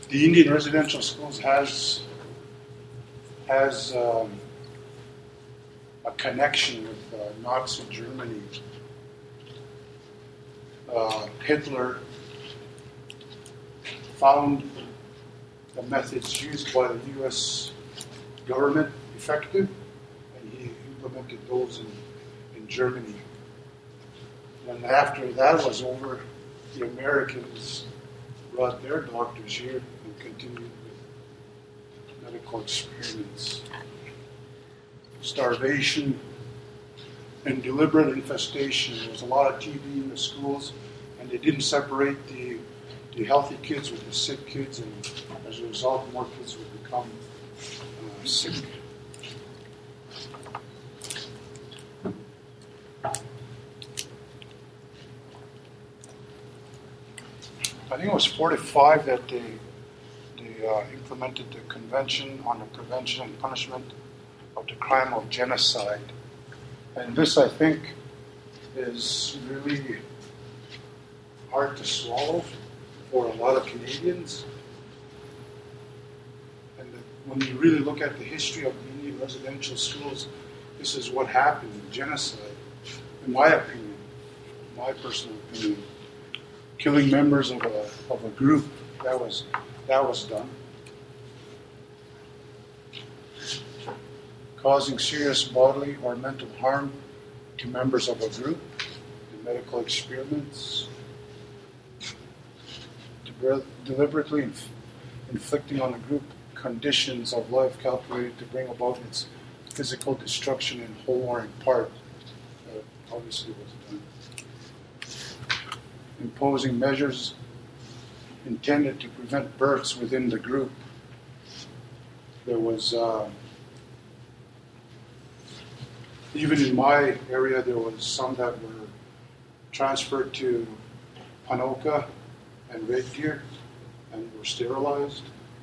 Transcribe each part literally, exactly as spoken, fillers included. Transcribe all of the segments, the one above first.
the Indian residential schools has has um, a connection with uh, Nazi Germany. Uh, Hitler found the methods used by the U S government effective, and he implemented those in, in Germany. And after that was over, the Americans brought their doctors here and continued with medical experiments. Starvation and deliberate infestation. There was a lot of T B in the schools, and they didn't separate the, the healthy kids with the sick kids, and as a result, more kids would become uh, sick. I think it was forty-five that they, they uh, implemented the Convention on the Prevention and Punishment of the Crime of Genocide. And this, I think, is really hard to swallow for a lot of Canadians. And that when you really look at the history of the Indian residential schools, this is what happened in genocide, in my opinion, my personal opinion. Killing members of a of a group, that was that was done. Causing serious bodily or mental harm to members of a group, in medical experiments, deliberately inf- inflicting on a group conditions of life calculated to bring about its physical destruction in whole or in part. Uh, obviously was done. Imposing measures intended to prevent births within the group. There was, uh, even in my area, there was some that were transferred to Ponoka and Red Deer and were sterilized.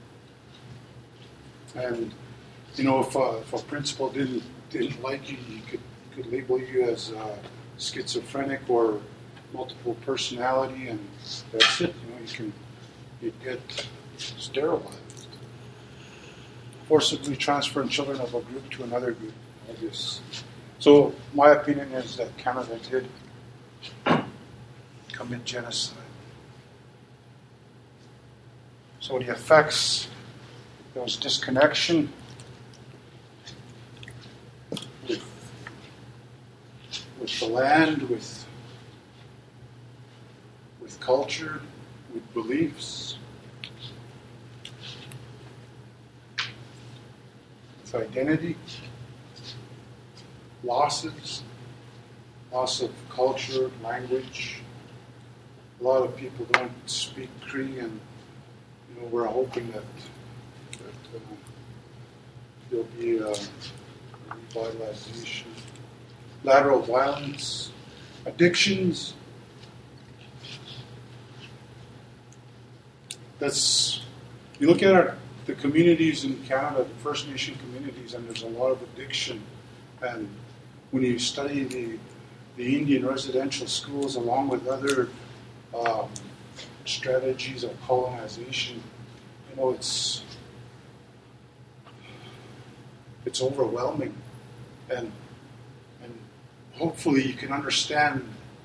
And, you know, if, uh, if a principal didn't didn't like you, he could, could label you as uh, schizophrenic or multiple personality, and that's it. You know, you can you get sterilized. Forcibly transferring children of a group to another group. I guess. So my opinion is that Canada did commit genocide. So the effects, there was disconnection with, with the land, with with culture, with beliefs, with identity, losses, loss of culture, language. A lot of people don't speak Cree, and you know, we're hoping that, that uh, there'll be a revitalization. Lateral violence, addictions. That's, you look at our, the communities in Canada, the First Nation communities, and there's a lot of addiction. And when you study the the Indian residential schools along with other um, strategies of colonization, you know, it's it's overwhelming, and and hopefully you can understand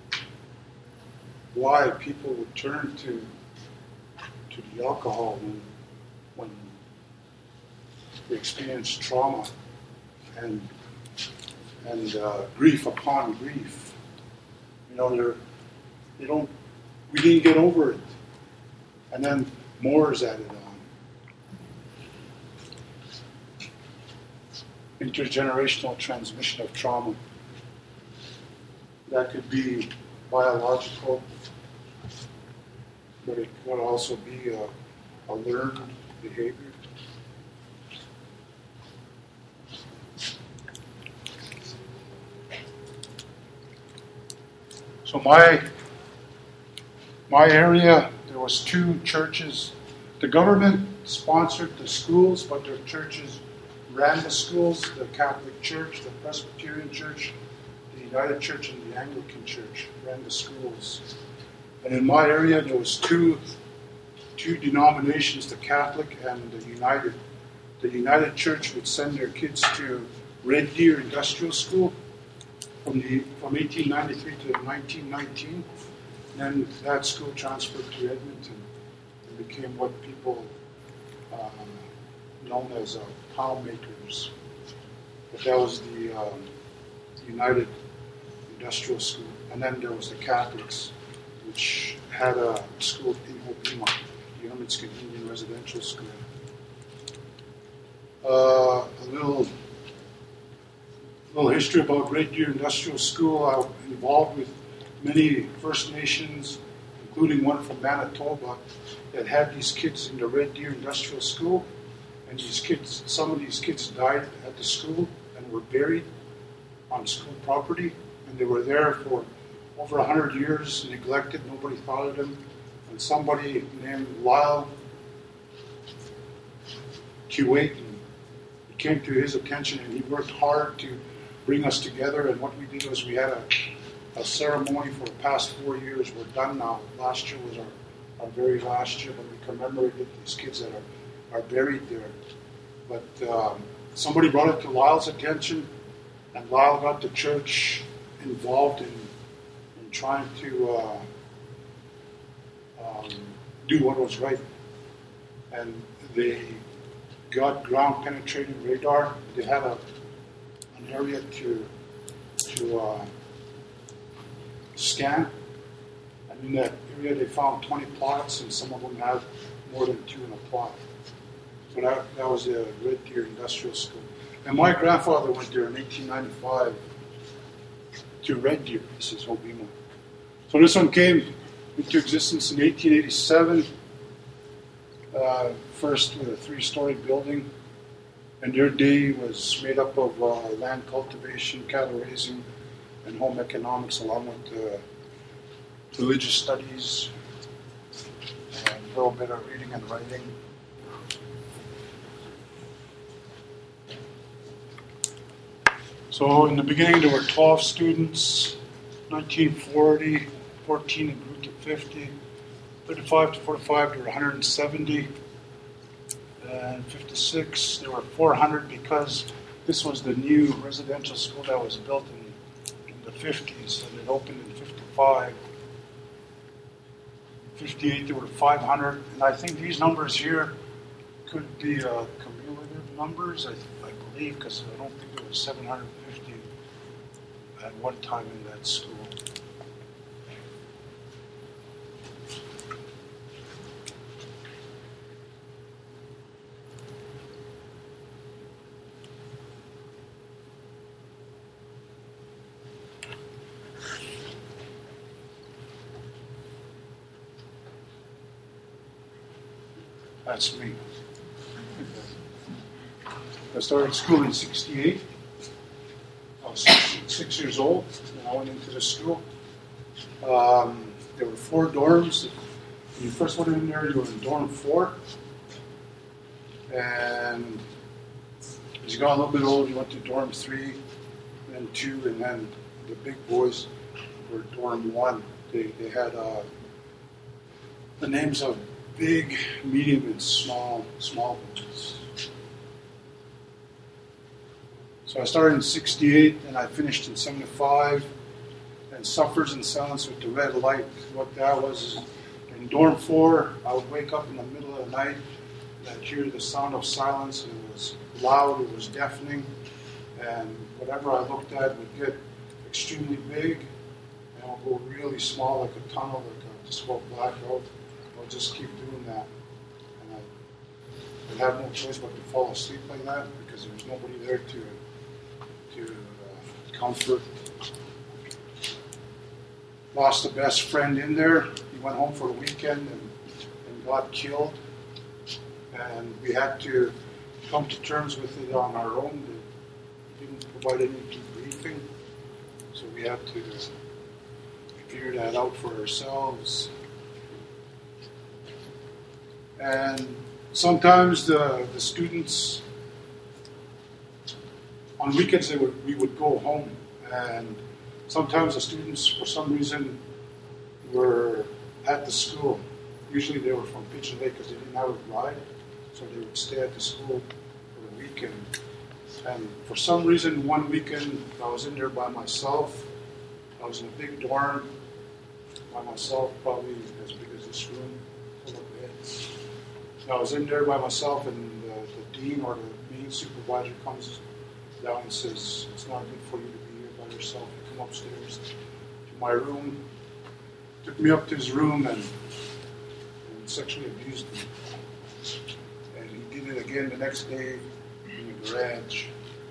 why people would turn to to the alcohol when when they experience trauma and and uh, grief upon grief. You know, they're they don't we didn't get over it, and then more is added on. Intergenerational transmission of trauma. That could be biological, but it could also be a, a learned behavior. So my my area, there was two churches. The government sponsored the schools, but their churches ran the schools. The Catholic Church, the Presbyterian Church, the United Church, and the Anglican Church ran the schools. And in my area, there was two two denominations, the Catholic and the United. The United Church would send their kids to Red Deer Industrial School from the from eighteen ninety-three to nineteen nineteen. Then that school transferred to Edmonton and became what people um, known as uh, pound makers. But that was the um, United Industrial School. And then there was the Catholics, which had a school in Obima, the Yamaskin Indian Residential School. Uh, a little, little history about Red Deer Industrial School. I was involved with many First Nations, including one from Manitoba, that had these kids in the Red Deer Industrial School. And these kids, some of these kids died at the school and were buried on school property. And they were there for over one hundred years, neglected. Nobody thought of them. And somebody named Lyle Kuwait came to his attention, and he worked hard to bring us together. And what we did was we had a, a ceremony for the past four years. We're done now. Last year was our, our very last year, but we commemorated these kids that are, are buried there. But um, somebody brought it to Lyle's attention, and Lyle got the church involved in, in trying to uh, um, do what was right. And they got ground penetrating radar. They had a, an area to to uh, scan, and in that area they found twenty plots, and some of them had more than two in a plot. So that, that was the Red Deer Industrial School. And my grandfather went there in eighteen ninety-five to Red Deer. This is Obima. So this one came into existence in eighteen eighty-seven. Uh, first with a three-story building, and their day was made up of uh, land cultivation, cattle raising, and home economics, along with uh, religious studies and a little bit of reading and writing. So in the beginning there were twelve students, nineteen forty, fourteen and grew to fifty. thirty-five to forty-five, there were one hundred seventy, and fifty-six, there were four hundred because this was the new residential school that was built in, in the fifties, and it opened in fifty-five. fifty-eight, there were five hundred, and I think these numbers here could be uh, cumulative numbers, I, I believe, because I don't think there was seven hundred fifty at one time in that school. That's me. I started school in sixty-eight. I was six, six years old when I went into the school. Um, there were four dorms. When you first went in there, you were in dorm four. And as you got a little bit older, you went to dorm three, then two, and then the big boys were dorm one. They, they had uh, the names of big, medium, and small, small ones. So I started in sixty-eight, and I finished in seventy-five, and Suffers in Silence with the Red Light. What that was is, in dorm four, I would wake up in the middle of the night, and I'd hear the sound of silence, and it was loud, it was deafening, and whatever I looked at would get extremely big, and it would go really small, like a tunnel, like a, just go black out. I'll just keep doing that. And I, I'd have no choice but to fall asleep like that because there was nobody there to to uh, comfort. Lost a best friend in there. He went home for the weekend and, and got killed. And we had to come to terms with it on our own. They didn't provide any debriefing. So we had to figure that out for ourselves. And sometimes the, the students, on weekends they would, we would go home, and sometimes the students, for some reason, were at the school, Usually they were from Pigeon Lake because they didn't have a ride, so they would stay at the school for the weekend. And for some reason, one weekend I was in there by myself. I was in a big dorm by myself, probably as big as this room, full of beds. And I was in there by myself, and the, the dean or the main supervisor comes down and says, "It's not good for you to be here by yourself. You come upstairs to my room." Took me up to his room and, and sexually abused me. And he did it again the next day in the garage.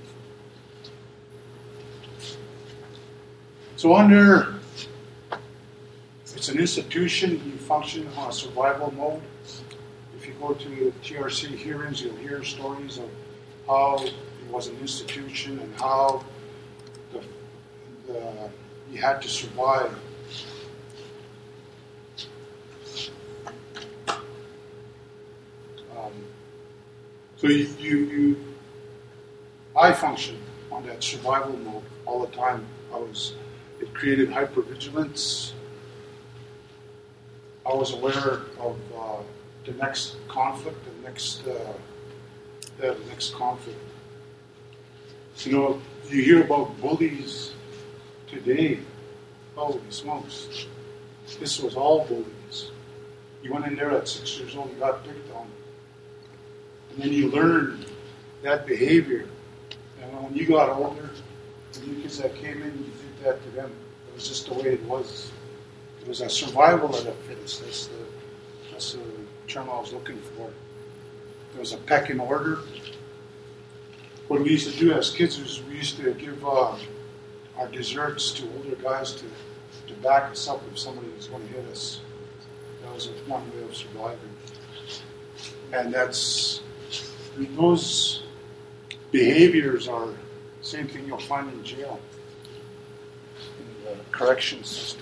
So under, it's an institution, you function on a survival mode. If you go to T R C hearings, you'll hear stories of how it was an institution and how the, the, you had to survive. Um, so you, you, you, I function on that survival mode all the time. I was. It created hypervigilance. I was aware of uh, the next conflict, the next, uh, the next conflict. You know, you hear about bullies today. Holy smokes! This was all bullies. You went in there at six years old, you got picked on, and then you learned that behavior. And when you got older, the new kids that came in, you did that to them. It was just the way it was. It was a survival of the fittest. That's the, that's the term I was looking for. There was a pecking order. What we used to do as kids was we used to give uh, our desserts to older guys to, to back us up if somebody was going to hit us. That was one way of surviving. And that's, I mean, those behaviors are the same thing you'll find in jail, in the correction system.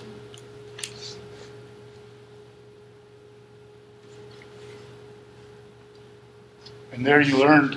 And there you learned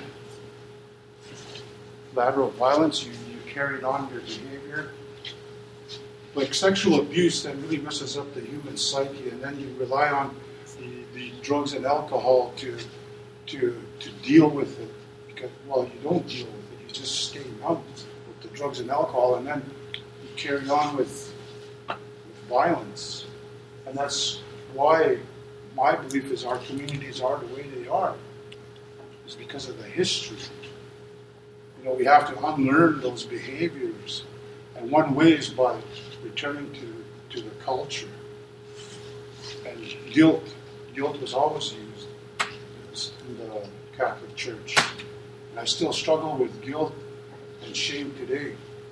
lateral violence, you, you carried on your behavior. Like sexual abuse, that really messes up the human psyche, and then you rely on the, the drugs and alcohol to, to, to deal with it. Because, well, you don't deal with it, you just stay numb with the drugs and alcohol, and then you carry on with, with violence. And that's why my belief is our communities are the way they are. It's because of the history. You know, we have to unlearn those behaviors. And one way is by returning to, to the culture. And guilt. Guilt was always used in the Catholic Church. And I still struggle with guilt and shame today.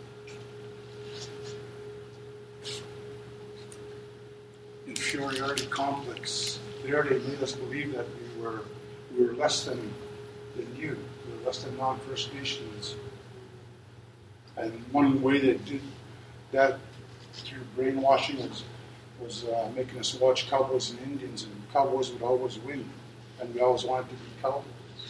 Inferiority complex. There they made us believe that we were we were less than, than you. We were less than non-First Nations. And one way they did that through brainwashing was, was uh, making us watch cowboys and Indians, and cowboys would always win. And we always wanted to be cowboys.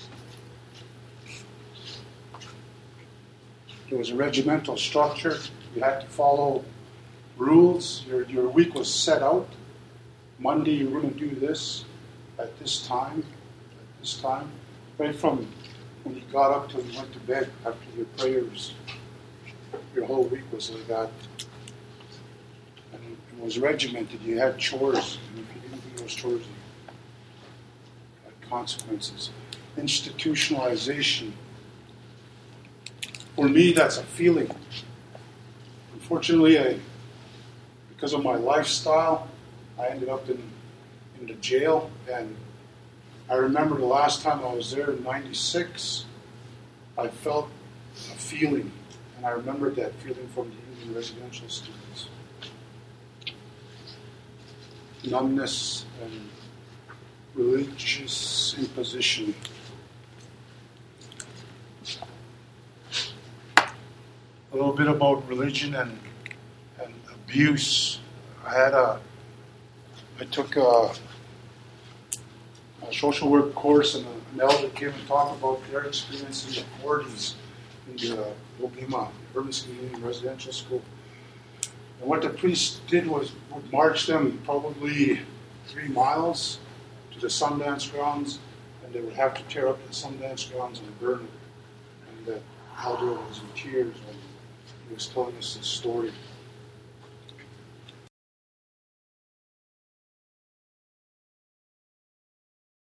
There was a regimental structure. You had to follow rules. Your, your week was set out. Monday you were going to do this at this time, at this time. Right from when you got up till you went to bed after your prayers. Your whole week was like that. And it was regimented. You had chores. And if you didn't do those chores, you had consequences. Institutionalization. For me, that's a feeling. Unfortunately, I, because of my lifestyle, I ended up in, in the jail. And I remember the last time I was there in ninety-six, I felt a feeling. And I remembered that feeling from the Union residential students. Numbness and religious imposition. A little bit about religion and, and abuse. I had a, I took a, a social work course, and an elder came and talked about their experience in the forties in the Obima Hermes Union Residential School. And what the priest did was would march them probably three miles to the Sundance grounds, and they would have to tear up the Sundance grounds and burn it. And uh, Haldor was in tears when he was telling us this story.